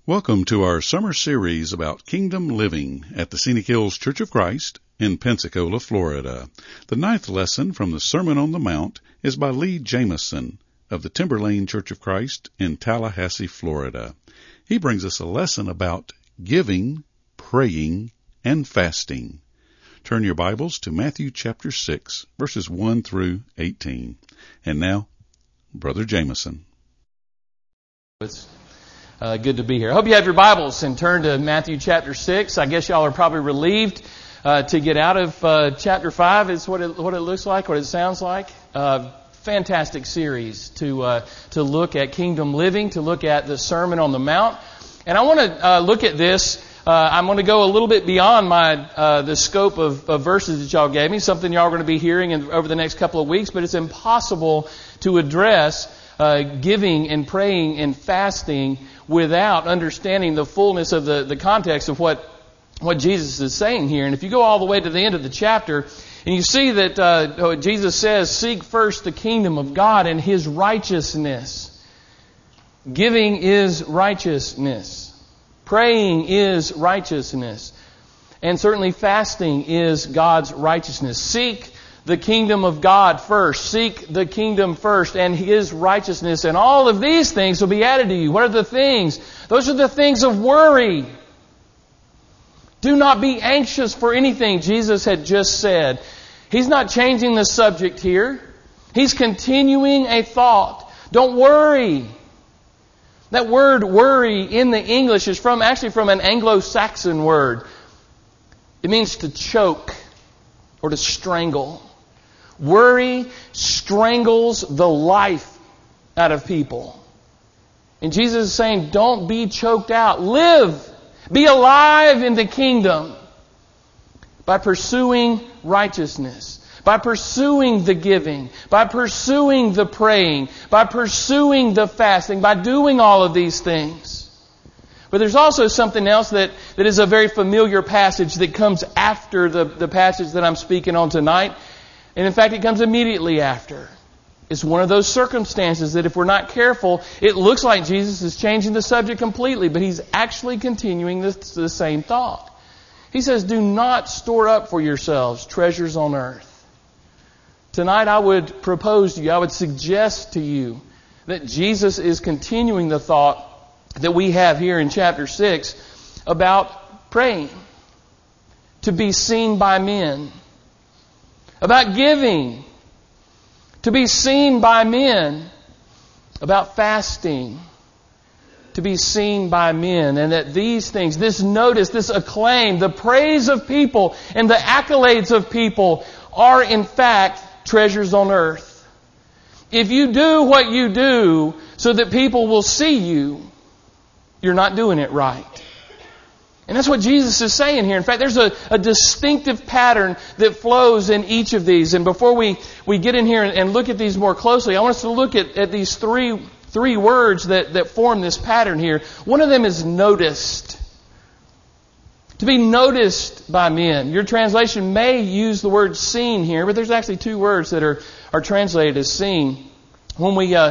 Welcome to our summer series about kingdom living at the Scenic Hills Church of Christ in Pensacola, Florida. The 9th lesson from the Sermon on the Mount is by Lee Jamison of the Timberlane Church of Christ in Tallahassee, Florida. He brings us a lesson about giving, praying, and fasting. Turn your Bibles to Matthew chapter 6, verses 1 through 18. And now, Brother Jamison. It's good to be here. I hope you have your Bibles and turn to Matthew chapter 6. I guess y'all are probably relieved to get out of chapter 5 is what it looks like, what it sounds like. Fantastic series to look at kingdom living, to look at the Sermon on the Mount. And I want to look at this. I'm going to go a little bit beyond the scope of verses that y'all gave me, something y'all are going to be hearing over the next couple of weeks, but it's impossible to address giving and praying and fasting without understanding the fullness of the context of what Jesus is saying here. And if you go all the way to the end of the chapter, and you see that Jesus says, seek first the kingdom of God and His righteousness. Giving is righteousness. Praying is righteousness. And certainly fasting is God's righteousness. Seek the kingdom of God first. Seek the kingdom first and His righteousness. And all of these things will be added to you. What are the things? Those are the things of worry. Do not be anxious for anything, Jesus had just said. He's not changing the subject here. He's continuing a thought. Don't worry. That word worry in the English is actually from an Anglo-Saxon word. It means to choke or to strangle. Worry strangles the life out of people. And Jesus is saying, don't be choked out. Live. Be alive in the kingdom by pursuing righteousness, by pursuing the giving, by pursuing the praying, by pursuing the fasting, by doing all of these things. But there's also something else that is a very familiar passage that comes after the passage that I'm speaking on tonight. And in fact, it comes immediately after. It's one of those circumstances that if we're not careful, it looks like Jesus is changing the subject completely, but He's actually continuing the same thought. He says, do not store up for yourselves treasures on earth. Tonight I would propose to you, I would suggest to you that Jesus is continuing the thought that we have here in chapter 6 about praying, to be seen by men, about giving, to be seen by men, about fasting, to be seen by men, and that these things, this notice, this acclaim, the praise of people and the accolades of people are in fact treasures on earth. If you do what you do so that people will see you, you're not doing it right. And that's what Jesus is saying here. In fact, there's a distinctive pattern that flows in each of these. And before we get in here and look at these more closely, I want us to look at these three words that form this pattern here. One of them is noticed. To be noticed by men. Your translation may use the word seen here, but there's actually two words that are translated as seen. When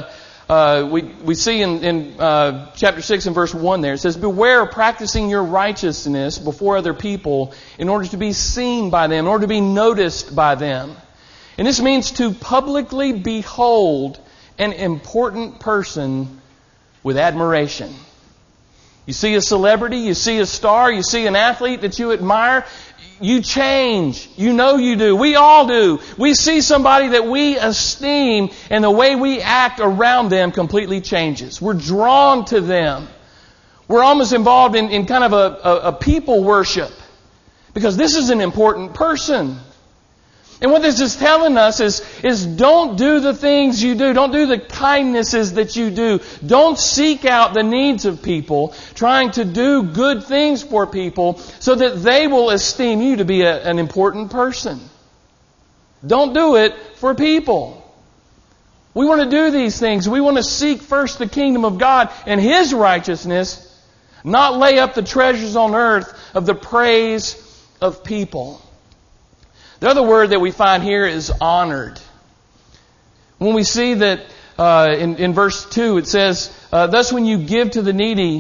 we see in chapter 6 and verse 1 there, it says, beware of practicing your righteousness before other people in order to be seen by them, in order to be noticed by them. And this means to publicly behold an important person with admiration. You see a celebrity, you see a star, you see an athlete that you admire, you change. You know you do. We all do. We see somebody that we esteem and the way we act around them completely changes. We're drawn to them. We're almost involved in kind of a people worship because this is an important person. And what this is telling us is don't do the things you do. Don't do the kindnesses that you do. Don't seek out the needs of people, trying to do good things for people so that they will esteem you to be an important person. Don't do it for people. We want to do these things. We want to seek first the kingdom of God and His righteousness, not lay up the treasures on earth of the praise of people. The other word that we find here is honored. When we see that in verse 2 it says, thus when you give to the needy,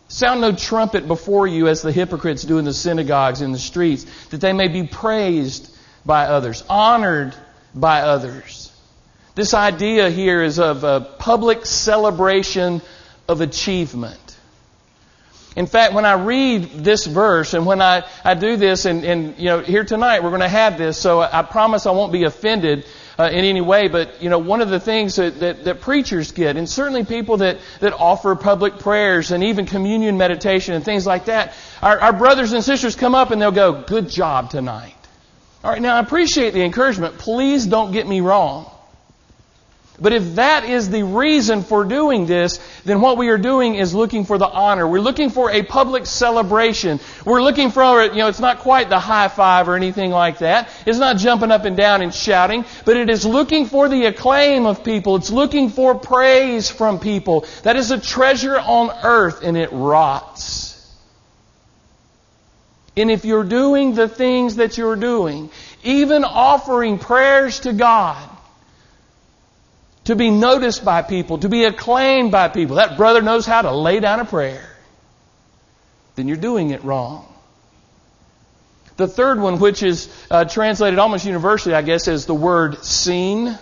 Sound no trumpet before you as the hypocrites do in the synagogues and the streets, that they may be praised by others, honored by others. This idea here is of a public celebration of achievement. In fact, when I read this verse and when I do this, and here tonight we're going to have this, so I promise I won't be offended in any way, but one of the things that preachers get, and certainly people that offer public prayers and even communion meditation and things like that, our brothers and sisters come up and they'll go, "Good job tonight." All right, now I appreciate the encouragement. Please don't get me wrong. But if that is the reason for doing this, then what we are doing is looking for the honor. We're looking for a public celebration. We're looking for, it's not quite the high five or anything like that. It's not jumping up and down and shouting, but it is looking for the acclaim of people. It's looking for praise from people. That is a treasure on earth, and it rots. And if you're doing the things that you're doing, even offering prayers to God, to be noticed by people, to be acclaimed by people, that brother knows how to lay down a prayer, then you're doing it wrong. The third one, which is translated almost universally, I guess, as the word seen,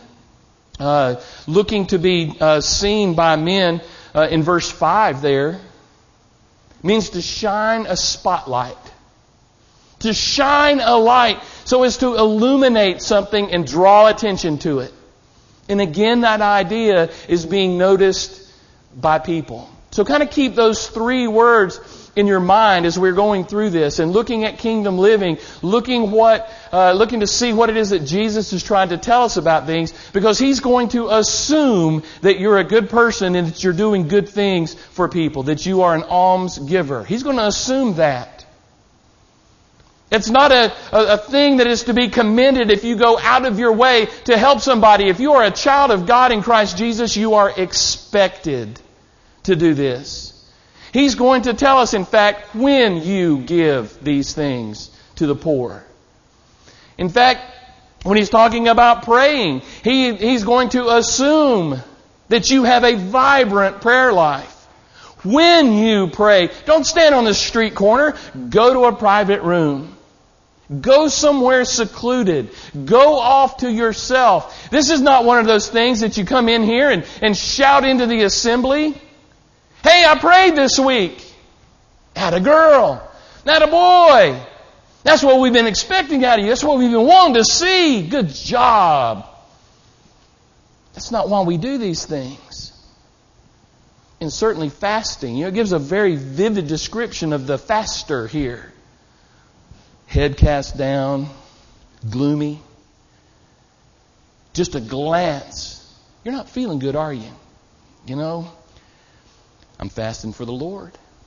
looking to be seen by men in verse 5 there, means to shine a spotlight. To shine a light so as to illuminate something and draw attention to it. And again, that idea is being noticed by people. So kind of keep those three words in your mind as we're going through this and looking at kingdom living, looking to see what it is that Jesus is trying to tell us about things, because He's going to assume that you're a good person and that you're doing good things for people, that you are an alms giver. He's going to assume that. It's not a thing that is to be commended if you go out of your way to help somebody. If you are a child of God in Christ Jesus, you are expected to do this. He's going to tell us, in fact, when you give these things to the poor. In fact, when He's talking about praying, He's going to assume that you have a vibrant prayer life. When you pray, don't stand on the street corner. Go to a private room. Go somewhere secluded. Go off to yourself. This is not one of those things that you come in here and shout into the assembly. "Hey, I prayed this week." Atta girl. Atta boy. That's what we've been expecting out of you. That's what we've been wanting to see. Good job. That's not why we do these things. And certainly fasting. It gives a very vivid description of the faster here. Head cast down, gloomy. Just a glance. You're not feeling good, are you? I'm fasting for the Lord.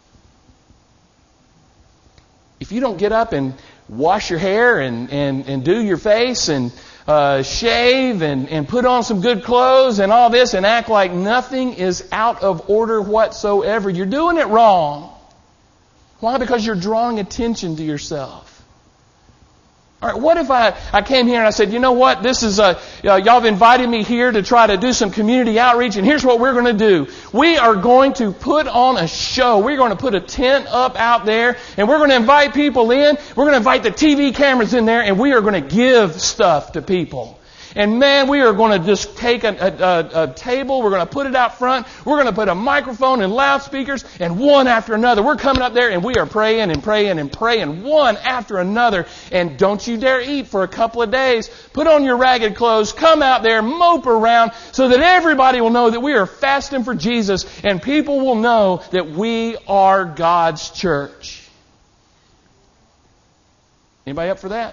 If you don't get up and wash your hair and do your face and shave and put on some good clothes and all this and act like nothing is out of order whatsoever, you're doing it wrong. Why? Because you're drawing attention to yourself. All right, what if I came here and I said, "You know what? This is y'all have invited me here to try to do some community outreach, and here's what we're going to do. We are going to put on a show. We're going to put a tent up out there, and we're going to invite people in. We're going to invite the TV cameras in there, and we are going to give stuff to people. And man, we are going to just take a table. We're going to put it out front. We're going to put a microphone and loudspeakers, and one after another. We're coming up there and we are praying and praying and praying one after another. And don't you dare eat for a couple of days. Put on your ragged clothes. Come out there, mope around so that everybody will know that we are fasting for Jesus, and people will know that we are God's church." Anybody up for that?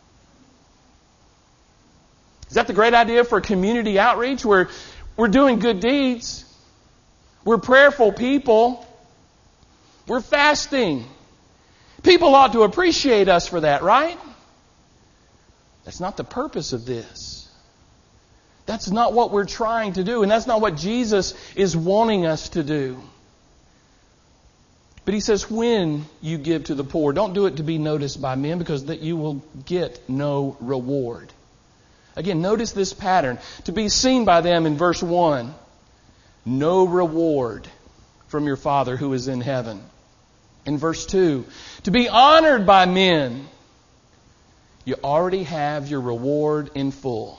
Is that the great idea for community outreach? We're doing good deeds. We're prayerful people. We're fasting. People ought to appreciate us for that, right? That's not the purpose of this. That's not what we're trying to do, and that's not what Jesus is wanting us to do. But He says, when you give to the poor, don't do it to be noticed by men, because that you will get no reward. Again, notice this pattern. To be seen by them in verse 1. No reward from your Father who is in heaven. In verse 2, to be honored by men. You already have your reward in full.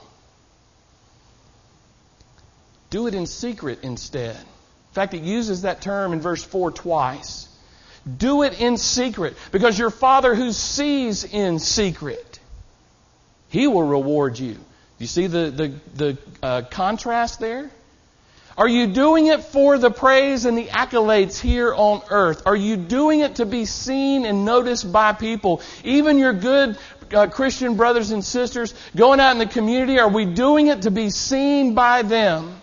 Do it in secret instead. In fact, it uses that term in verse 4 twice. Do it in secret, because your Father who sees in secret, He will reward you. You see the contrast there? Are you doing it for the praise and the accolades here on earth? Are you doing it to be seen and noticed by people? Even your good Christian brothers and sisters going out in the community, are we doing it to be seen by them?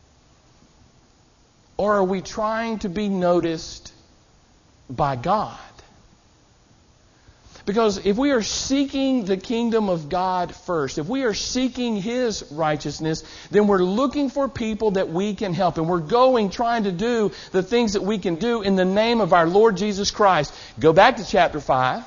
Or are we trying to be noticed by God? Because if we are seeking the kingdom of God first, if we are seeking His righteousness, then we're looking for people that we can help. And we're trying to do the things that we can do in the name of our Lord Jesus Christ. Go back to chapter 5.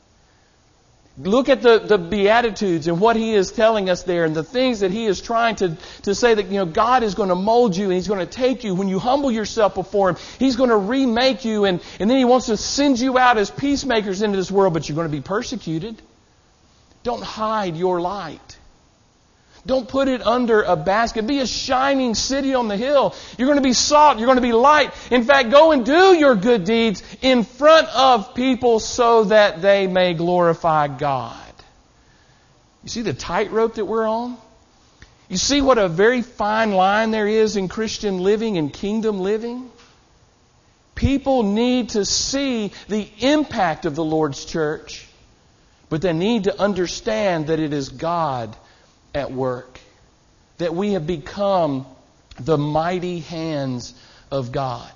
Look at the Beatitudes and what He is telling us there and the things that He is trying to say that, God is going to mold you and He's going to take you. When you humble yourself before Him, He's going to remake you and then He wants to send you out as peacemakers into this world, but you're going to be persecuted. Don't hide your light. Don't put it under a basket. Be a shining city on the hill. You're going to be salt. You're going to be light. In fact, go and do your good deeds in front of people so that they may glorify God. You see the tightrope that we're on? You see what a very fine line there is in Christian living and kingdom living? People need to see the impact of the Lord's church, but they need to understand that it is God at work. That we have become the mighty hands of God.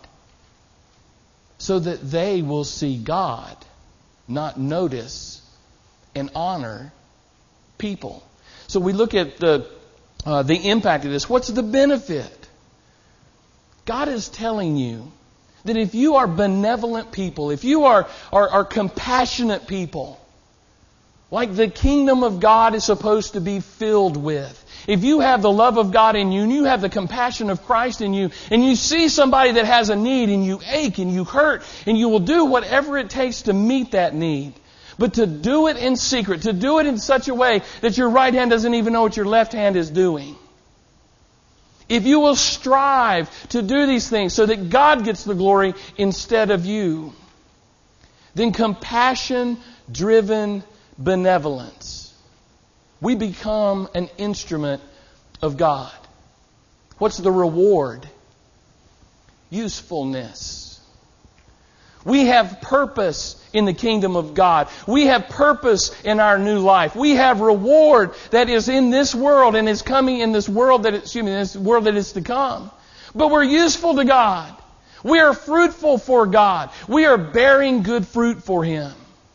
So that they will see God, not notice and honor people. So we look at the impact of this. What's the benefit? God is telling you that if you are benevolent people, if you are compassionate people, like the kingdom of God is supposed to be filled with. If you have the love of God in you and you have the compassion of Christ in you and you see somebody that has a need and you ache and you hurt and you will do whatever it takes to meet that need. But to do it in secret, to do it in such a way that your right hand doesn't even know what your left hand is doing. If you will strive to do these things so that God gets the glory instead of you, then compassion-driven benevolence. We become an instrument of God. What's the reward? Usefulness. We have purpose in the kingdom of God. We have purpose in our new life. We have reward that is in this world and is coming in this world that is to come. But we're useful to God. We are fruitful for God. We are bearing good fruit for Him.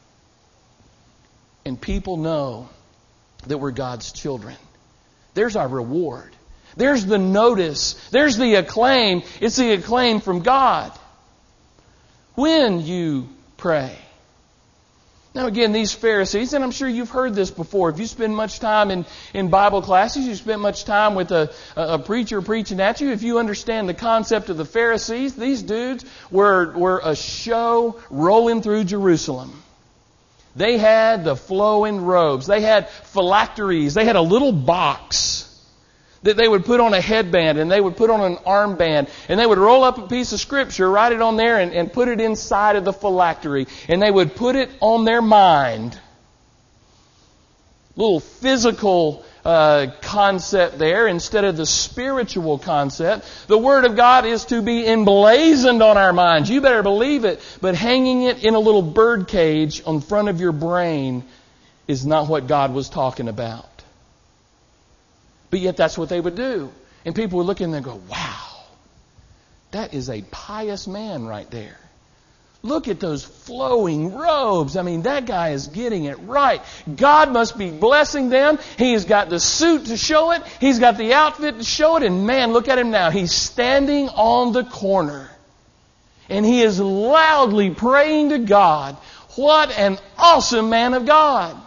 And people know that we're God's children. There's our reward. There's the notice. There's the acclaim. It's the acclaim from God. When you pray. Now again, these Pharisees, and I'm sure you've heard this before. If you spend much time in Bible classes, you spend much time with a preacher preaching at you, if you understand the concept of the Pharisees, these dudes were a show rolling through Jerusalem. They had the flowing robes. They had phylacteries. They had a little box that they would put on a headband and they would put on an armband and they would roll up a piece of scripture, write it on there and put it inside of the phylactery. And they would put it on their mind. Little physical concept there instead of the spiritual concept. The Word of God is to be emblazoned on our minds. You better believe it. But hanging it in a little bird cage on front of your brain is not what God was talking about. But yet that's what they would do. And people would look in there and go, wow, that is a pious man right there. Look at those flowing robes. I mean, that guy is getting it right. God must be blessing them. He's got the suit to show it. He's got the outfit to show it. And man, look at him now. He's standing on the corner. And he is loudly praying to God. What an awesome man of God.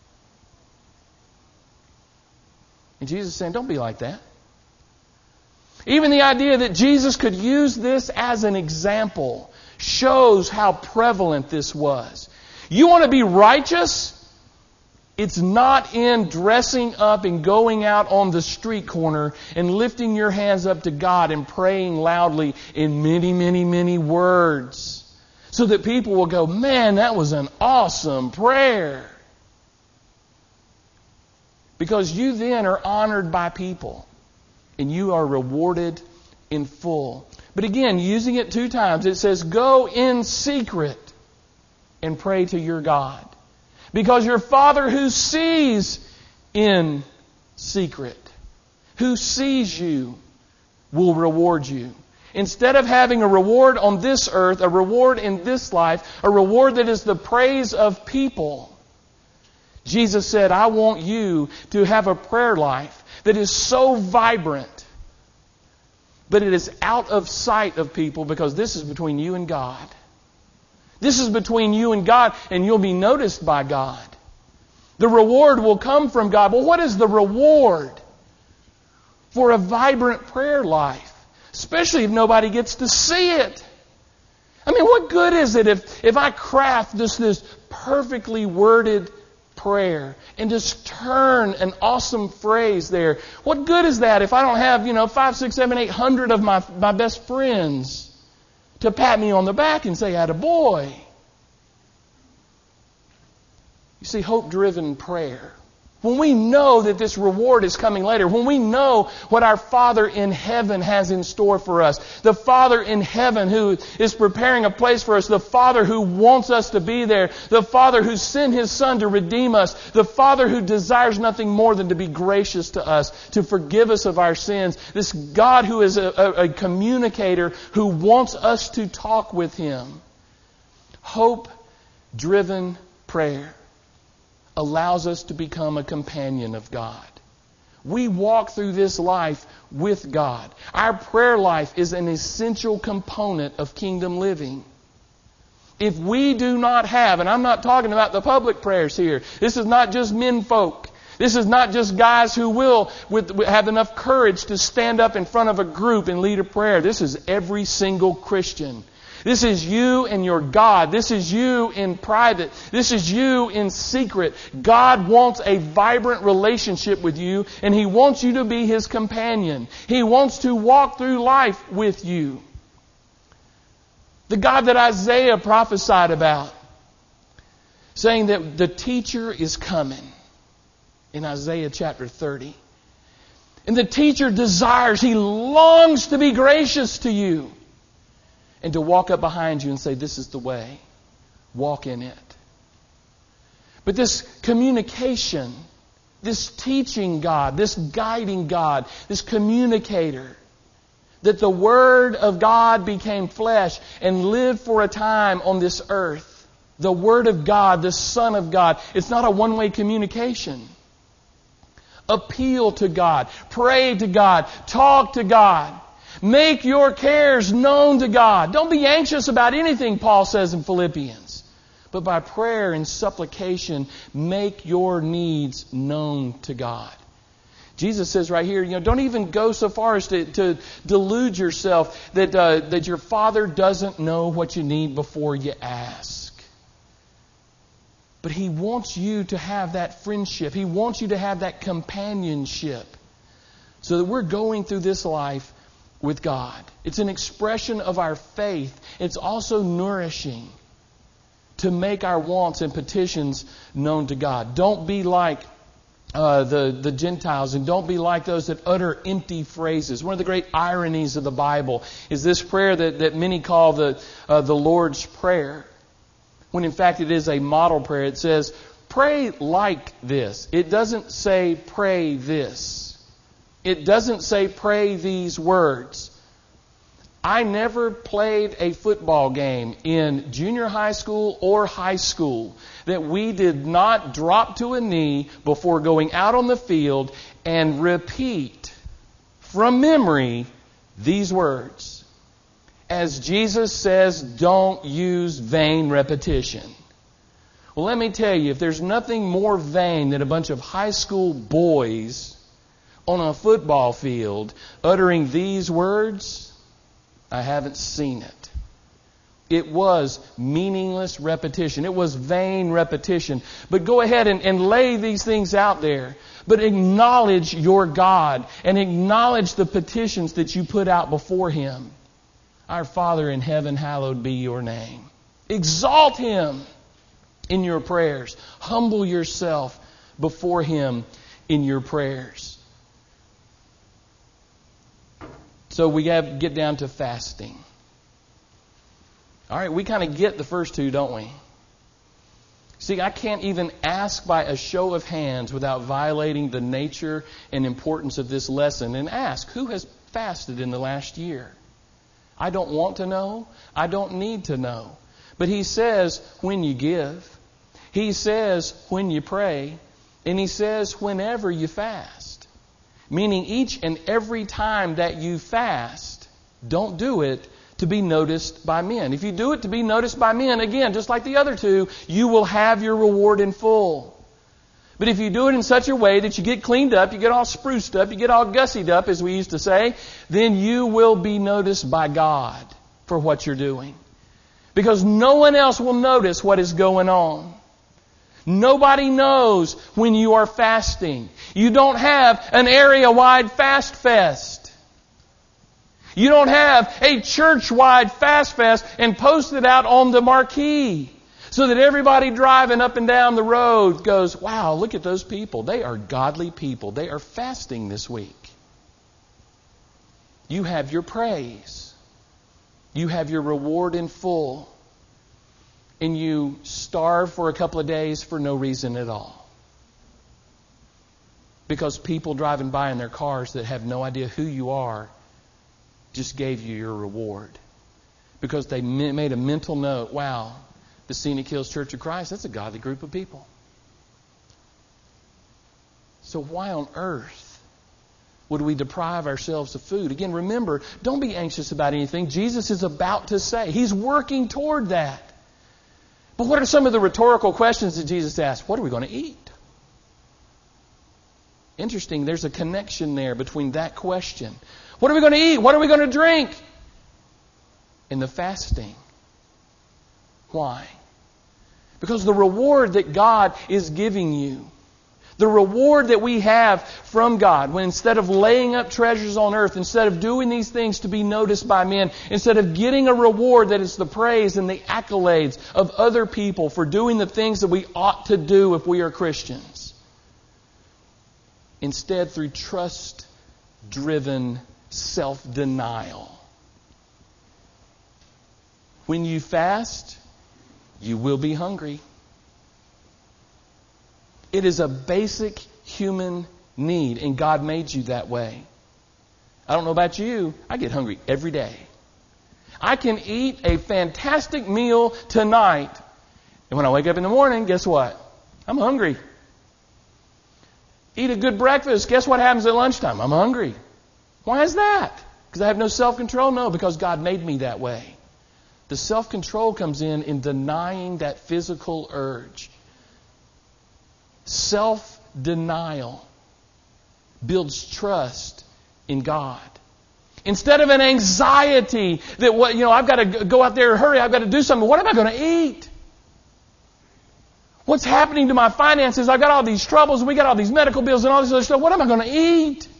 And Jesus is saying, don't be like that. Even the idea that Jesus could use this as an example shows how prevalent this was. You want to be righteous? It's not in dressing up and going out on the street corner and lifting your hands up to God and praying loudly in many, many, many words so that people will go, man, that was an awesome prayer. Because you then are honored by people and you are rewarded in full. But again, using it 2 times, it says, go in secret and pray to your God. Because your Father who sees in secret, who sees you, will reward you. Instead of having a reward on this earth, a reward in this life, a reward that is the praise of people, Jesus said, I want you to have a prayer life that is so vibrant, but it is out of sight of people because this is between you and God. This is between you and God, and you'll be noticed by God. The reward will come from God. Well, what is the reward for a vibrant prayer life? Especially if nobody gets to see it. I mean, what good is it if I craft this perfectly worded prayer and just turn an awesome phrase there? What good is that if I don't have, 5, 6, 7, 800 of my best friends to pat me on the back and say, attaboy? You see, hope-driven prayer, when we know that this reward is coming later, when we know what our Father in heaven has in store for us, the Father in heaven who is preparing a place for us, the Father who wants us to be there, the Father who sent His Son to redeem us, the Father who desires nothing more than to be gracious to us, to forgive us of our sins, this God who is a communicator who wants us to talk with Him. Hope-driven prayer allows us to become a companion of God. We walk through this life with God. Our prayer life is an essential component of kingdom living. If we do not have, and I'm not talking about the public prayers here. This is not just men folk. This is not just guys who will have enough courage to stand up in front of a group and lead a prayer. This is every single Christian. This is you and your God. This is you in private. This is you in secret. God wants a vibrant relationship with you, and He wants you to be His companion. He wants to walk through life with you. The God that Isaiah prophesied about, saying that the teacher is coming in Isaiah chapter 30. And the teacher desires, he longs to be gracious to you. And to walk up behind you and say, this is the way. Walk in it. But this communication, this teaching God, this guiding God, this communicator, that the Word of God became flesh and lived for a time on this earth. The Word of God, the Son of God. It's not a one-way communication. Appeal to God. Pray to God. Talk to God. Make your cares known to God. Don't be anxious about anything, Paul says in Philippians. But by prayer and supplication, make your needs known to God. Jesus says right here, don't even go so far as to delude yourself that your Father doesn't know what you need before you ask. But He wants you to have that friendship. He wants you to have that companionship so that we're going through this life with God. It's an expression of our faith. It's also nourishing to make our wants and petitions known to God. Don't be like the Gentiles, and don't be like those that utter empty phrases. One of the great ironies of the Bible is this prayer that many call the Lord's Prayer, when in fact it is a model prayer. It says, pray like this. It doesn't say pray this. It doesn't say pray these words. I never played a football game in junior high school or high school that we did not drop to a knee before going out on the field and repeat from memory these words. As Jesus says, don't use vain repetition. Well, let me tell you, if there's nothing more vain than a bunch of high school boys on a football field uttering these words? I haven't seen it. It was meaningless repetition. It was vain repetition. But go ahead and lay these things out there. But acknowledge your God and acknowledge the petitions that you put out before Him. Our Father in heaven, hallowed be your name. Exalt Him in your prayers. Humble yourself before Him in your prayers. So we have to get down to fasting. All right, we kind of get the first two, don't we? See, I can't even ask by a show of hands without violating the nature and importance of this lesson and ask, who has fasted in the last year? I don't want to know. I don't need to know. But He says when you give. He says when you pray. And He says whenever you fast. Meaning each and every time that you fast, don't do it to be noticed by men. If you do it to be noticed by men, again, just like the other two, you will have your reward in full. But if you do it in such a way that you get cleaned up, you get all spruced up, you get all gussied up, as we used to say, then you will be noticed by God for what you're doing. Because no one else will notice what is going on. Nobody knows when you are fasting. You don't have an area-wide fast fest. You don't have a church-wide fast fest and post it out on the marquee so that everybody driving up and down the road goes, wow, look at those people. They are godly people. They are fasting this week. You have your praise. You have your reward in full. And you starve for a couple of days for no reason at all. Because people driving by in their cars that have no idea who you are just gave you your reward. Because they made a mental note, wow, the Scenic Hills Church of Christ, that's a godly group of people. So why on earth would we deprive ourselves of food? Again, remember, don't be anxious about anything. Jesus is about to say. He's working toward that. But what are some of the rhetorical questions that Jesus asked? What are we going to eat? Interesting, there's a connection there between that question. What are we going to eat? What are we going to drink? And the fasting. Why? Because the reward that God is giving you, the reward that we have from God, when instead of laying up treasures on earth, instead of doing these things to be noticed by men, instead of getting a reward that is the praise and the accolades of other people for doing the things that we ought to do if we are Christians, instead through trust-driven self-denial. When you fast, you will be hungry. It is a basic human need, and God made you that way. I don't know about you, I get hungry every day. I can eat a fantastic meal tonight, and when I wake up in the morning, guess what? I'm hungry. Eat a good breakfast, guess what happens at lunchtime? I'm hungry. Why is that? Because I have no self-control? No, because God made me that way. The self-control comes in denying that physical urge. Self-denial builds trust in God. Instead of an anxiety that I've got to go out there and hurry, I've got to do something. What am I going to eat? What's happening to my finances? I've got all these troubles, and we got all these medical bills and all this other stuff. What am I going to eat?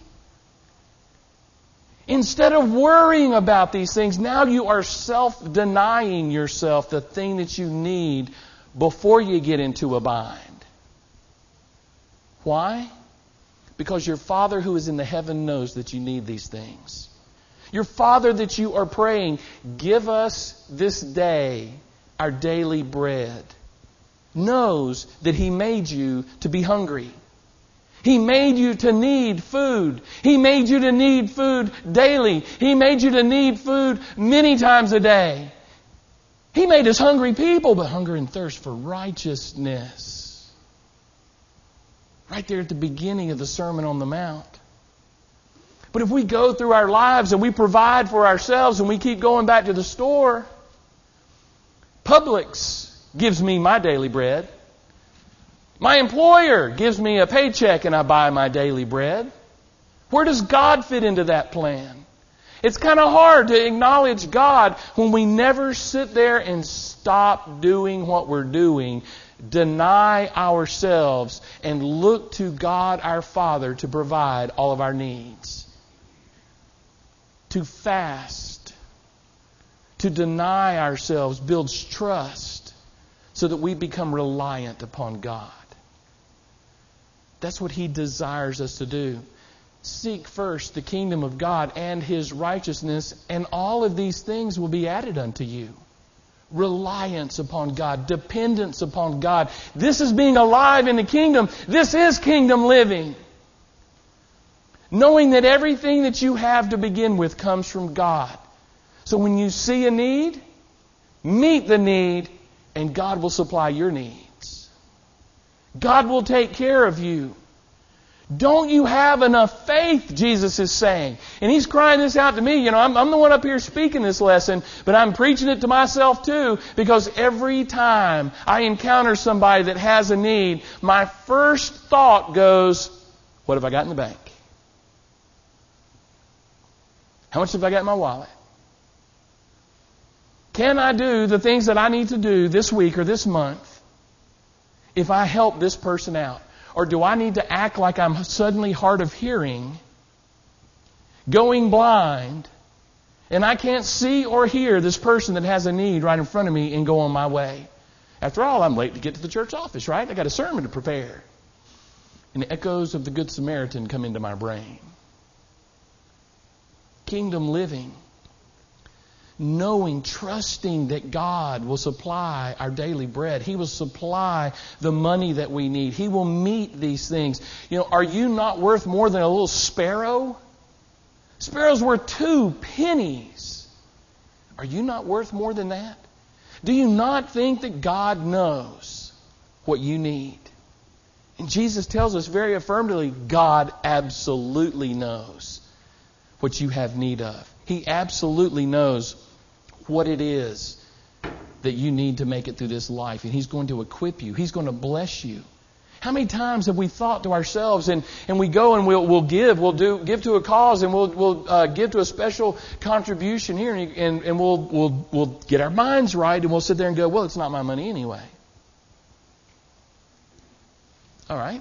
Instead of worrying about these things, now you are self-denying yourself the thing that you need before you get into a bind. Why? Because your Father who is in the heaven knows that you need these things. Your Father that you are praying, give us this day our daily bread, knows that He made you to be hungry. He made you to need food. He made you to need food daily. He made you to need food many times a day. He made us hungry people, but hunger and thirst for righteousness. Right there at the beginning of the Sermon on the Mount. But if we go through our lives and we provide for ourselves and we keep going back to the store, Publix gives me my daily bread. My employer gives me a paycheck and I buy my daily bread. Where does God fit into that plan? It's kind of hard to acknowledge God when we never sit there and stop doing what we're doing, deny ourselves, and look to God our Father to provide all of our needs. To fast, to deny ourselves builds trust so that we become reliant upon God. That's what He desires us to do. Seek first the kingdom of God and His righteousness, and all of these things will be added unto you. Reliance upon God, dependence upon God. This is being alive in the kingdom. This is kingdom living. Knowing that everything that you have to begin with comes from God. So when you see a need, meet the need, and God will supply your needs. God will take care of you. Don't you have enough faith, Jesus is saying. And He's crying this out to me. You know, I'm the one up here speaking this lesson, but I'm preaching it to myself too, because every time I encounter somebody that has a need, my first thought goes, what have I got in the bank? How much have I got in my wallet? Can I do the things that I need to do this week or this month if I help this person out? Or do I need to act like I'm suddenly hard of hearing, going blind, and I can't see or hear this person that has a need right in front of me and go on my way? After all, I'm late to get to the church office, right? I got a sermon to prepare. And the echoes of the Good Samaritan come into my brain. Kingdom living. Knowing, trusting that God will supply our daily bread. He will supply the money that we need. He will meet these things. You know, are you not worth more than a little sparrow? Sparrow's worth 2 pennies. Are you not worth more than that? Do you not think that God knows what you need? And Jesus tells us very affirmatively, God absolutely knows what you have need of. He absolutely knows what it is that you need to make it through this life. And He's going to equip you. He's going to bless you. How many times have we thought to ourselves, and we go and we'll give to a cause, and we'll give to a special contribution here, and we'll get our minds right, and we'll sit there and go, well, it's not my money anyway. All right.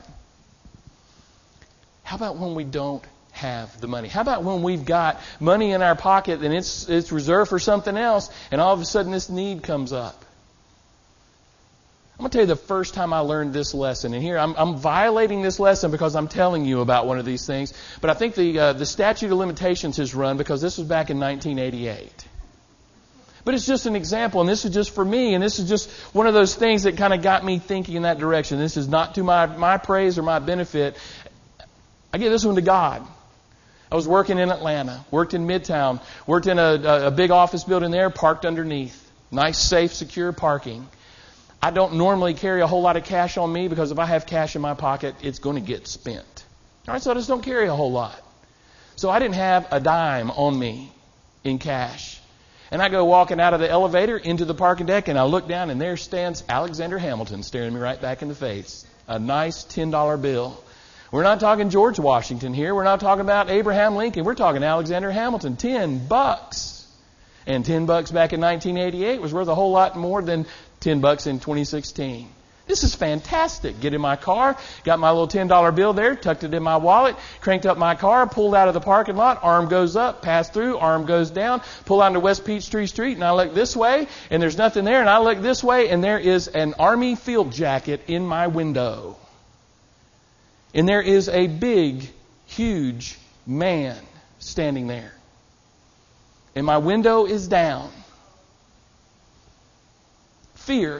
How about when we don't have the money? How about when we've got money in our pocket and it's reserved for something else, and all of a sudden this need comes up? I'm going to tell you the first time I learned this lesson, and here I'm violating this lesson because I'm telling you about one of these things, but I think the statute of limitations has run because this was back in 1988. But it's just an example, and this is just for me, and this is just one of those things that kind of got me thinking in that direction. This is not to my praise or my benefit. I give this one to God. I was working in Atlanta, worked in Midtown, worked in a big office building there, parked underneath. Nice, safe, secure parking. I don't normally carry a whole lot of cash on me because if I have cash in my pocket, it's going to get spent. All right, so I just don't carry a whole lot. So I didn't have a dime on me in cash. And I go walking out of the elevator into the parking deck, and I look down, and there stands Alexander Hamilton staring me right back in the face. A nice $10 bill. We're not talking George Washington here. We're not talking about Abraham Lincoln. We're talking Alexander Hamilton. $10. And $10 back in 1988 was worth a whole lot more than $10 in 2016. This is fantastic. Get in my car, got my little $10 bill there, tucked it in my wallet, cranked up my car, pulled out of the parking lot, arm goes up, pass through, arm goes down, pull out into West Peachtree Street, and I look this way, and there's nothing there, and I look this way, and there is an Army field jacket in my window. And there is a big, huge man standing there. And my window is down. Fear.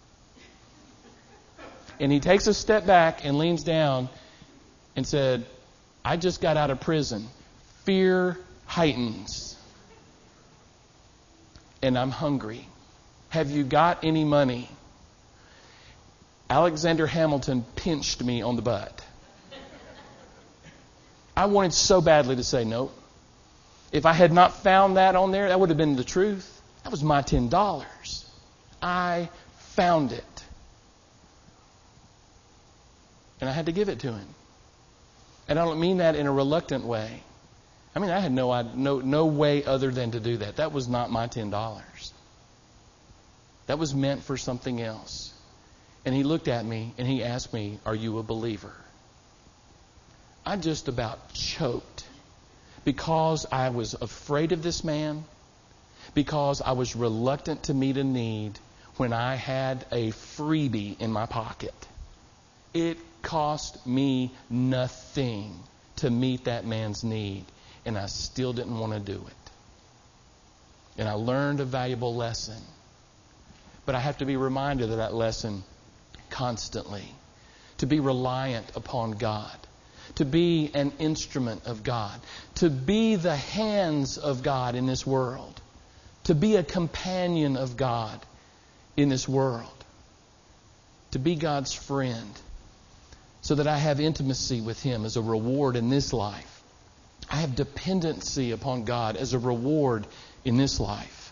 And he takes a step back and leans down and said, I just got out of prison. Fear heightens. And I'm hungry. Have you got any money? Alexander Hamilton pinched me on the butt. I wanted so badly to say no. If I had not found that on there, that would have been the truth. That was my $10. I found it. And I had to give it to him. And I don't mean that in a reluctant way. I mean, I had no way other than to do that. That was not my $10. That was meant for something else. And he looked at me and he asked me, "Are you a believer?" I just about choked because I was afraid of this man, because I was reluctant to meet a need when I had a freebie in my pocket. It cost me nothing to meet that man's need, and I still didn't want to do it. And I learned a valuable lesson. But I have to be reminded of that lesson constantly. To be reliant upon God. To be an instrument of God. To be the hands of God in this world. To be a companion of God in this world. To be God's friend. So that I have intimacy with Him as a reward in this life. I have dependency upon God as a reward in this life.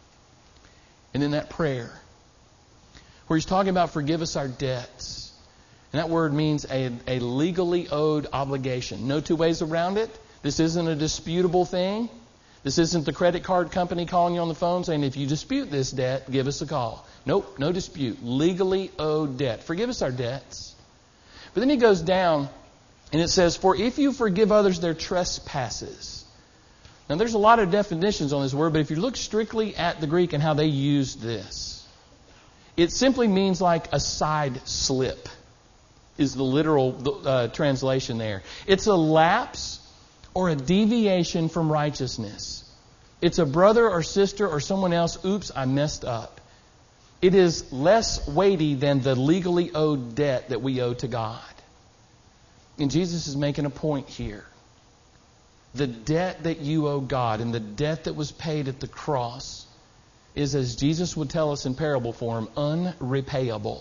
And then that prayer, where he's talking about forgive us our debts. And that word means a legally owed obligation. No two ways around it. This isn't a disputable thing. This isn't the credit card company calling you on the phone saying, if you dispute this debt, give us a call. Nope, no dispute. Legally owed debt. Forgive us our debts. But then he goes down and it says, for if you forgive others their trespasses. Now there's a lot of definitions on this word, but if you look strictly at the Greek and how they used this, it simply means like a side slip is the literal translation there. It's a lapse or a deviation from righteousness. It's a brother or sister or someone else, oops, I messed up. It is less weighty than the legally owed debt that we owe to God. And Jesus is making a point here. The debt that you owe God and the debt that was paid at the cross is, as Jesus would tell us in parable form, unrepayable.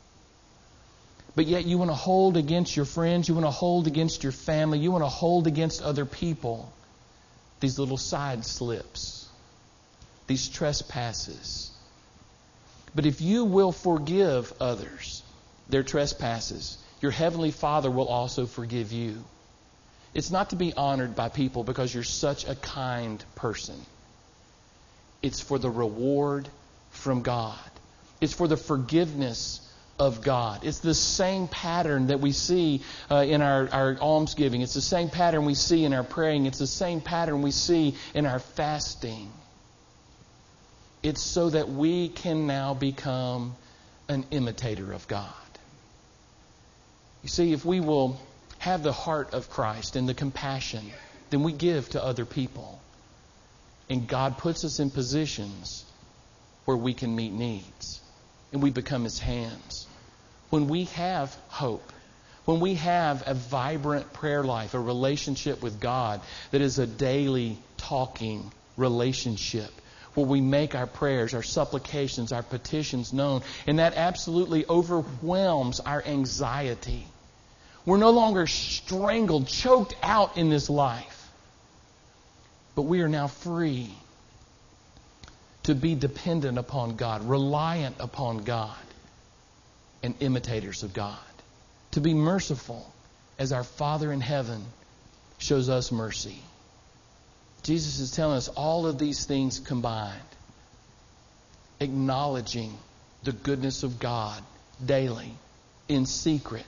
But yet you want to hold against your friends, you want to hold against your family, you want to hold against other people these little side slips, these trespasses. But if you will forgive others their trespasses, your Heavenly Father will also forgive you. It's not to be honored by people because you're such a kind person. It's for the reward from God. It's for the forgiveness of God. It's the same pattern that we see in our almsgiving. It's the same pattern we see in our praying. It's the same pattern we see in our fasting. It's so that we can now become an imitator of God. You see, if we will have the heart of Christ and the compassion, then we give to other people. And God puts us in positions where we can meet needs. And we become His hands. When we have hope, when we have a vibrant prayer life, a relationship with God that is a daily talking relationship, where we make our prayers, our supplications, our petitions known, and that absolutely overwhelms our anxiety. We're no longer strangled, choked out in this life. But we are now free to be dependent upon God, reliant upon God, and imitators of God. To be merciful as our Father in heaven shows us mercy. Jesus is telling us all of these things combined. Acknowledging the goodness of God daily, in secret,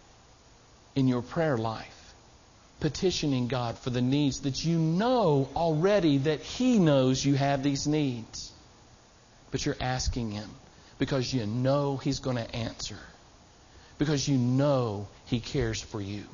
in your prayer life. Petitioning God for the needs that you know already that He knows you have these needs. But you're asking Him because you know He's going to answer. Because you know He cares for you.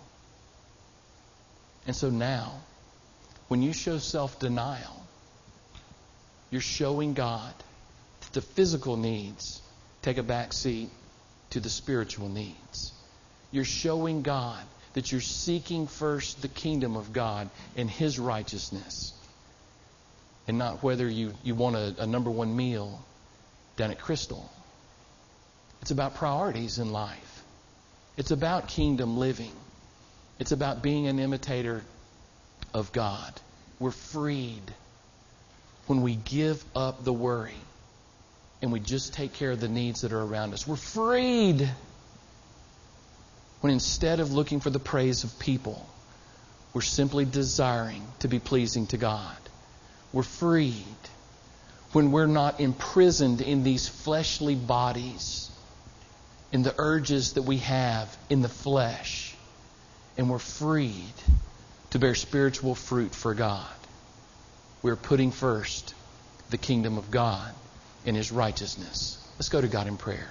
And so now, when you show self-denial, you're showing God that the physical needs take a back seat to the spiritual needs. You're showing God that you're seeking first the kingdom of God and His righteousness. And not whether you want a number one meal down at Crystal. It's about priorities in life. It's about kingdom living. It's about being an imitator of God. We're freed when we give up the worry and we just take care of the needs that are around us. We're freed when instead of looking for the praise of people, we're simply desiring to be pleasing to God. We're freed when we're not imprisoned in these fleshly bodies, in the urges that we have in the flesh, and we're freed to bear spiritual fruit for God. We're putting first the kingdom of God and His righteousness. Let's go to God in prayer.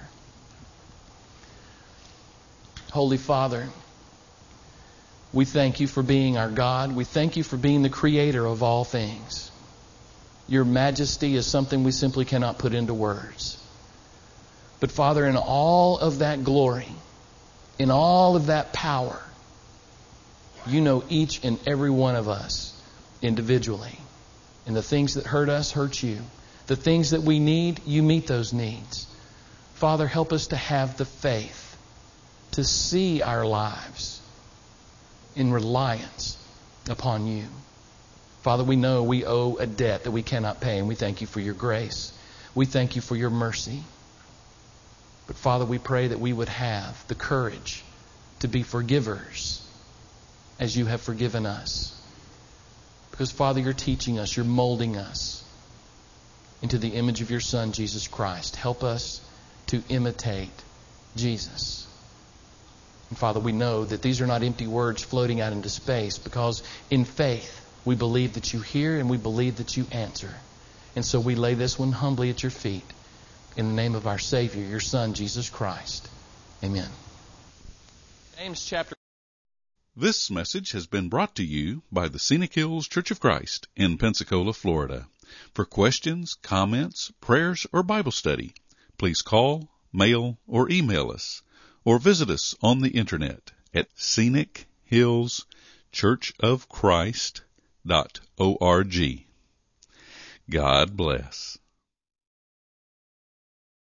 Holy Father, we thank You for being our God. We thank You for being the creator of all things. Your majesty is something we simply cannot put into words. But Father, in all of that glory, in all of that power, You know each and every one of us individually. And the things that hurt us hurt You. The things that we need, You meet those needs. Father, help us to have the faith to see our lives in reliance upon You. Father, we know we owe a debt that we cannot pay, and we thank You for Your grace. We thank You for Your mercy. But Father, we pray that we would have the courage to be forgivers as You have forgiven us. Because Father, You're teaching us, You're molding us into the image of Your Son, Jesus Christ. Help us to imitate Jesus. And Father, we know that these are not empty words floating out into space, because in faith we believe that You hear and we believe that You answer. And so we lay this one humbly at Your feet in the name of our Savior, Your Son, Jesus Christ. Amen. James chapter. This message has been brought to you by the Scenic Hills Church of Christ in Pensacola, Florida. For questions, comments, prayers, or Bible study, please call, mail, or email us, or visit us on the internet at ScenicHillsChurchofChrist.org. God bless.